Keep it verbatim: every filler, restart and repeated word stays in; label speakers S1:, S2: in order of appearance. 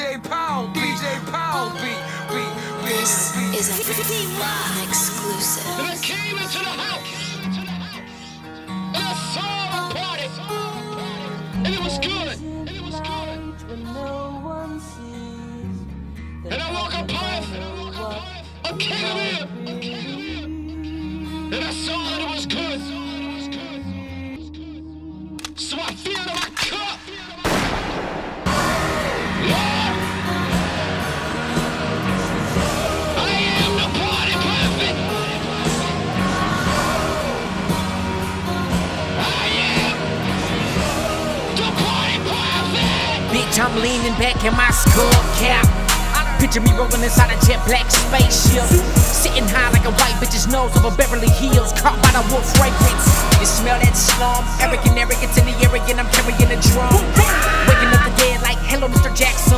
S1: J Powell, B J Powell, B, B, B.
S2: This is an exclusive.
S3: And I came into the house, and I saw the party, and it was good, and it was good. And I woke up past a king of it, and I saw that it was good. So I filled my cup. Lord, I am the party prophet. I am the party prophet.
S4: Bitch, I'm leaning back in my skull cap. Picture me rolling inside a jet black spaceship, sitting high like a white bitch's nose over Beverly Hills, caught by the wolf fragrance. You smell that slum, arrogant arrogance in the area, and I'm carrying a drum. Waking up the dead like hello Mister Jackson.